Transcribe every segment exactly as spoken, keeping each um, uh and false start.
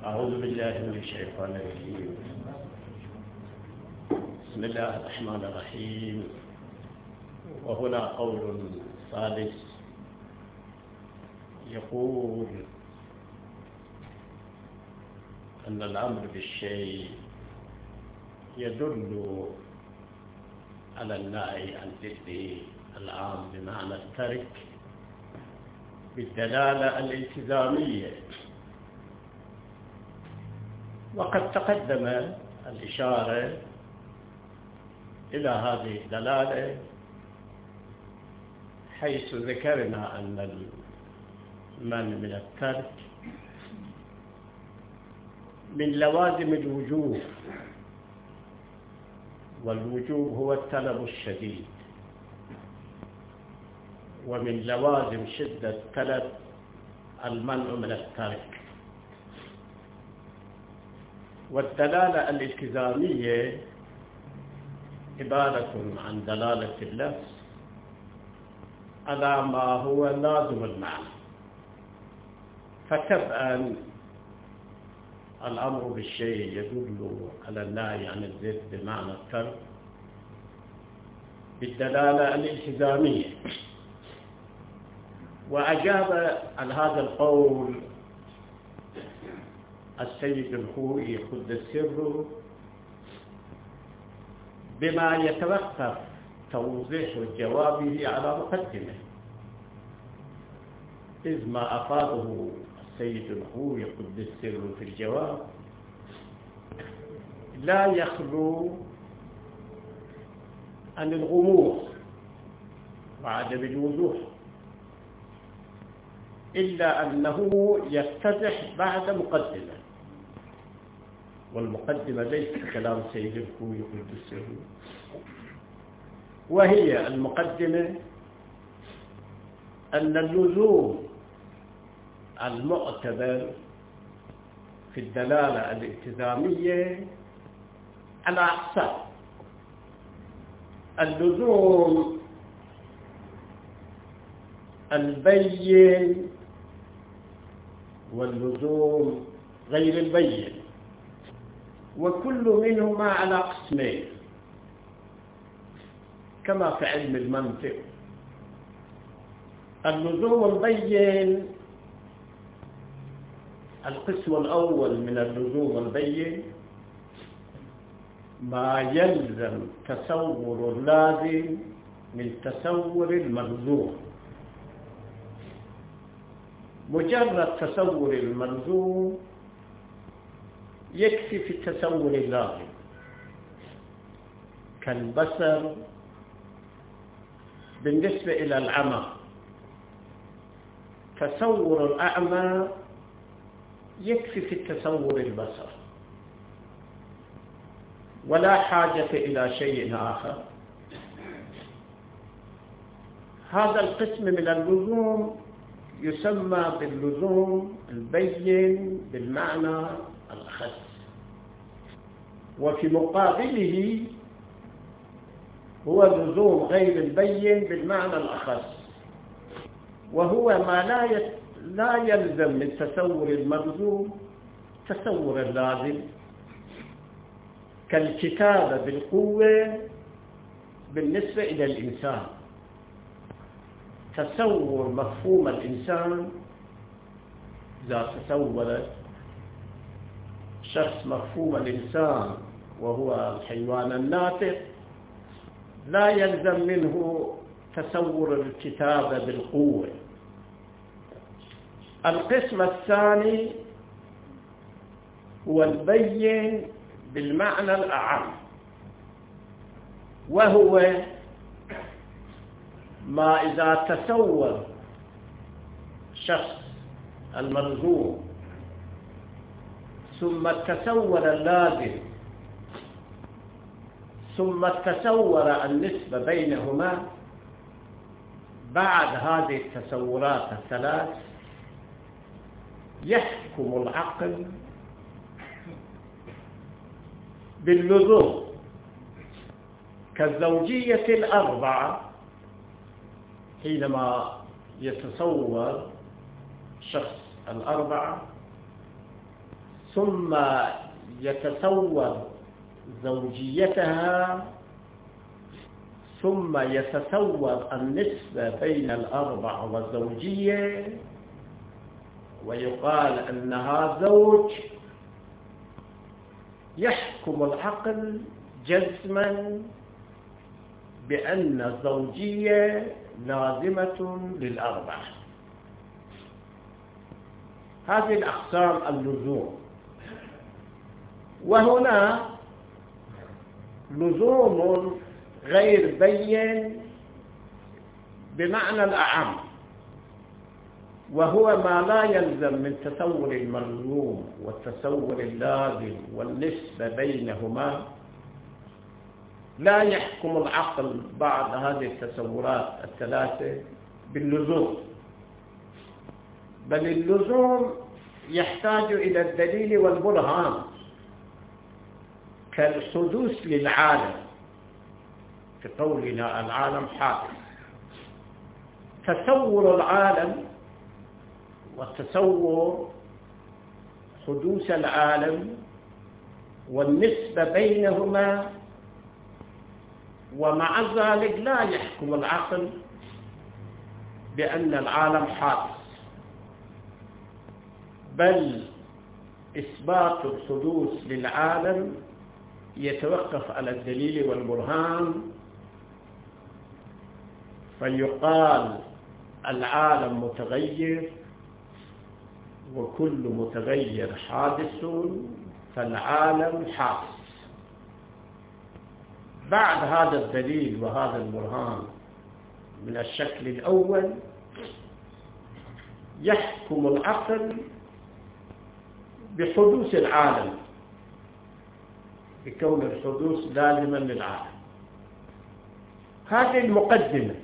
أعوذ بالله من الشيطان الرجيم. بسم الله الرحمن الرحيم. وهنا قول ثالث يقول أن الأمر بالشيء يدل على النهي عن ضده العام بمعنى الترك بالدلالة الالتزامية، وقد تقدم الإشارة إلى هذه الدلالة حيث ذكرنا أن المنع من الترك من لوازم الوجوب، والوجوب هو الطلب الشديد، ومن لوازم شدة الطلب المنع من الترك. والدلالة الالتزامية عبارة عن دلالة اللفظ على ما هو لازم المعنى، فتبقى الأمر بالشيء يدل على النهي عن الضد بمعنى الترك بالدلالة الالتزامية. وأجاب عن هذا القول السيد الخوئي قدس سره بما يتوقف توضيح جوابه على مقدمه، إذ ما أفاده السيد الخوئي قدس سره في الجواب لا يخلو عن الغموض وعدم الوضوح، إلا أنه يفتتح بعد مقدمة، والمقدمة ليست كلام سيد الخوئي قدس سره، وهي المقدمة أن اللزوم المعتبر في الدلالة الالتزامية على أقسام: اللزوم البين واللزوم غير البين، وكل منهما على قسمين كما في علم المنطق. اللزوم البين القسم الأول من اللزوم البين ما يلزم تصور اللازم من تصور الملزوم. مجرد تصور الملزوم يكفي في التصور اللازم، كالبصر بالنسبة إلى العمى. تصور الأعمى يكفي في التصور البصر، ولا حاجة إلى شيء آخر. هذا القسم من اللزوم يسمى باللزوم البين بالمعنى الأخص، وفي مقابله هو لزوم غير البين بالمعنى الأخص، وهو ما لا لا يلزم من تصور الملزوم تصور اللازم، كالكتابة بالقوة بالنسبة إلى الإنسان. تصور مفهوم الإنسان إذا تصور شخص مفهوم الإنسان وهو الحيوان الناطق لا يلزم منه تصور الكتابة بالقوة. القسم الثاني هو البين بالمعنى الأعم، وهو ما إذا تصور شخص الملزوم ثم تصور اللازم ثم تصور النسبة بينهما، بعد هذه التصورات الثلاث يحكم العقل باللزوم، كالزوجية الأربعة. حينما يتصور شخص الأربعة ثم يتصور زوجيتها، ثم يتصور النسبة بين الأربع والزوجية، ويقال أنها زوج، يحكم العقل جزما بأن الزوجية لازمة للأربع. هذه الأقسام اللزوم. وهنا لزوم غير بين بمعنى الأعم، وهو ما لا يلزم من تصور الملزوم والتصور اللازم والنسبة بينهما. لا يحكم العقل بعض هذه التصورات الثلاثة باللزوم، بل اللزوم يحتاج إلى الدليل والبرهان، كالحدوث للعالم في قولنا العالم حادث. تصور العالم وتصور حدوث العالم والنسبة بينهما، ومع ذلك لا يحكم العقل بأن العالم حادث، بل إثبات الحدوث للعالم يتوقف على الدليل والبرهان، فيقال العالم متغير وكل متغير حادث فالعالم حادث. بعد هذا الدليل وهذا البرهان من الشكل الأول، يحكم العقل بحدوث العالم، بكون الحدوث لازما للعالم. هذه المقدمة.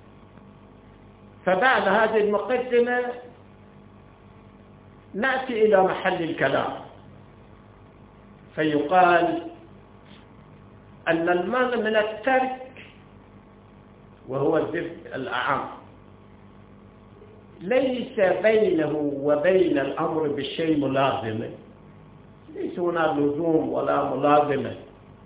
فبعد هذه المقدمة نأتي إلى محل الكلام، فيقال أن المانع من الترك، وهو الضد الأعم، ليس بينه وبين الأمر بالشيء ملازمة، ليس هنا لزوم ولا ملازمة،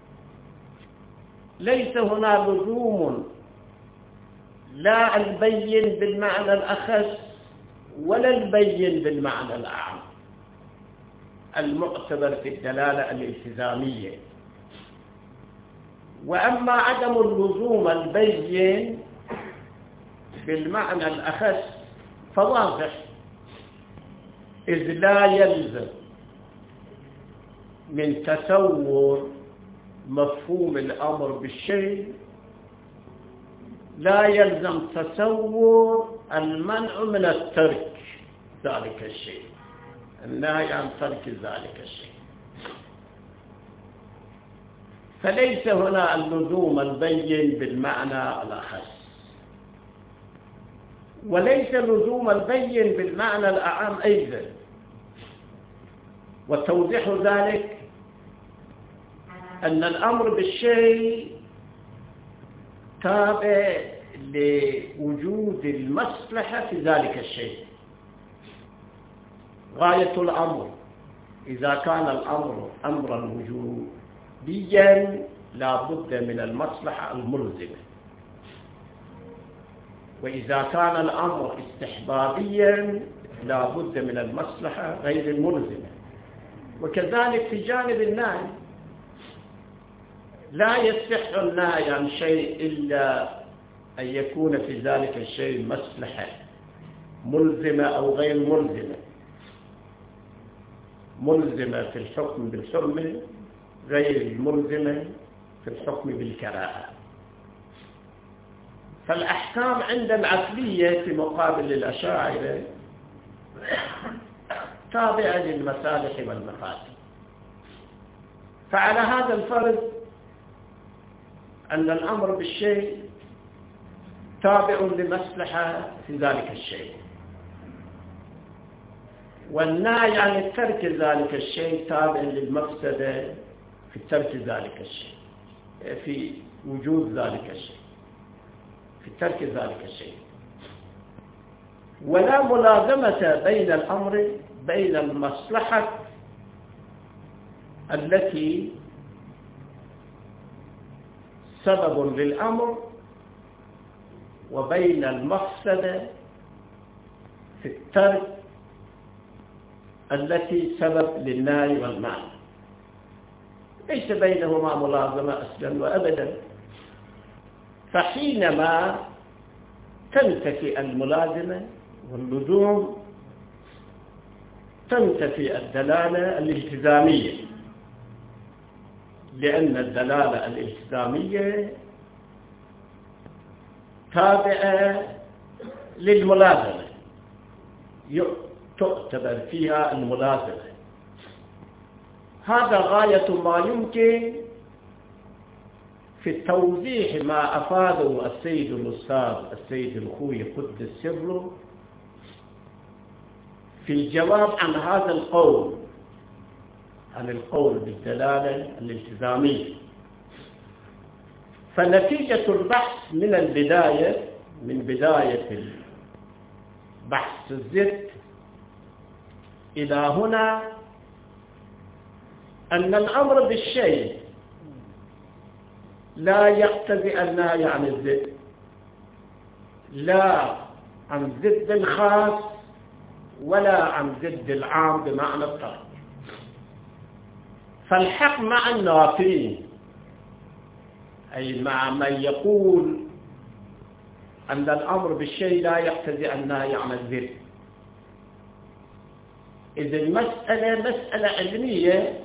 ليس هنا لزوم لا البين بالمعنى الأخص ولا البين بالمعنى الأعم المعتبر في الدلالة الالتزامية. وأما عدم اللزوم البين بالمعنى الأخص فواضح، إذ لا يلزم من تصور مفهوم الأمر بالشيء، لا يلزم تصور المنع من الترك ذلك الشيء، النهي عن ترك ذلك الشيء. فليس هنا اللزوم البين بالمعنى الأخص، وليس لزوم البين بالمعنى الأعم أيضا. وتوضيح ذلك أن الأمر بالشيء تابع لوجود المصلحة في ذلك الشيء. غاية الأمر إذا كان الأمر أمرا وجوديا لا بد من المصلحة الملزمة، وإذا كان الأمر استحبابيا لا بد من المصلحة غير الملزمة. وكذلك في جانب النهي، لا يصح النهي عن شيء إلا أن يكون في ذلك الشيء مصلحة ملزمة أو غير ملزمة، ملزمة في الحكم بالحرمة، غير ملزمة في الحكم بالكراهة. فالأحكام عند العقلية في مقابل الأشاعرة تابعة للمصالح والمفاسد. فعلى هذا الفرض أن الأمر بالشيء تابع لمصلحة في ذلك الشيء، والنهي عن الترك ذلك الشيء تابع للمفسدة في ترك ذلك الشيء، في وجود ذلك الشيء، في ترك ذلك الشيء. ولا ملازمة بين الأمر بين المصلحة التي سبب للأمر وبين المفسدة في الترك التي سبب للنهي والمعنى، ليس بينهما ملازمة أصلا وأبدا. فحينما تنتفي الملازمة واللزوم تنتفي الدلالة الالتزامية، لأن الدلالة الالتزامية تابعة للملازمة، تعتبر فيها الملازمة. هذا غاية ما يمكن في توضيح ما أفاده السيد الأستاذ السيد الخوي قدس سره في الجواب عن هذا القول، عن القول بالدلالة الالتزامية. فنتيجة البحث من البداية، من بداية بحث الزد إلى هنا، أن الأمر بالشيء لا يقتضي النهي عن الزد، لا عن زد الخاص ولا عن زد العام بمعنى الترك. فالحق مع النافين، أي مع من يقول أن الأمر بالشيء لا يقتضي النهي عن الزد. إذا المسألة مسألة علمية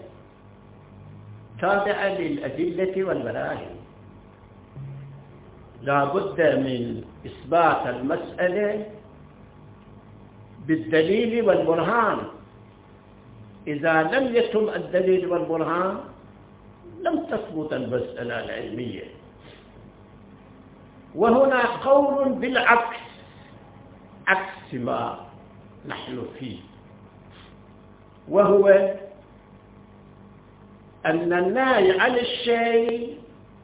تابعة للأدلة والبراهين، لا بد من إثبات المسألة بالدليل والبرهان. إذا لم يتم الدليل والبرهان لم تثبت المسألة العلمية. وهنا قول بالعكس، عكس ما نحن فيه، وهو أن النهي عن الشيء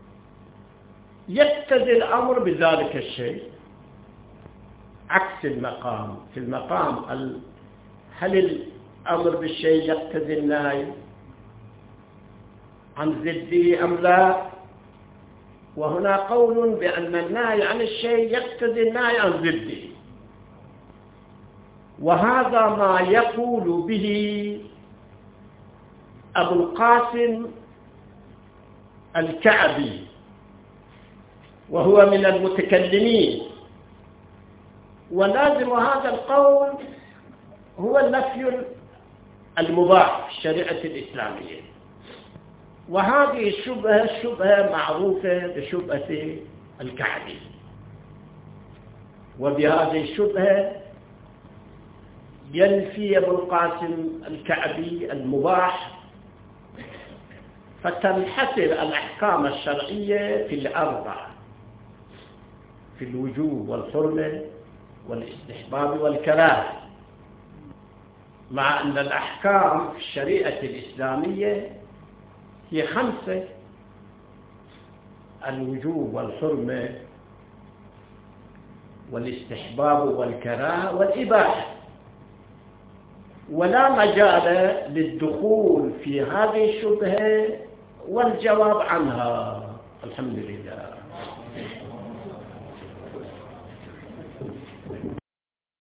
يقتضي الأمر بذلك الشيء، عكس المقام. في المقام هل الأمر بالشيء يقتضي النهي عن ضده أم لا؟ وهنا قول بأن النهي عن الشيء يقتضي النهي عن ضده، وهذا ما يقول به أبو القاسم الكعبي، وهو من المتكلمين. ولازم هذا القول هو النفي المباح في الشريعة الإسلامية. وهذه الشبهة شبهة معروفة بشبهة الكعبي، وبهذه الشبهة ينفي أبو القاسم الكعبي المباح، فتنحصر الأحكام الشرعية في الأربعة، في الوجوب والحرمة والاستحباب والكراهة، مع أن الأحكام في الشريعة الإسلامية هي خمسة: الوجوب والحرمة والاستحباب والكراهة والإباحة. ولا مجال للدخول في هذه الشبهة والجواب عنها. الحمد لله.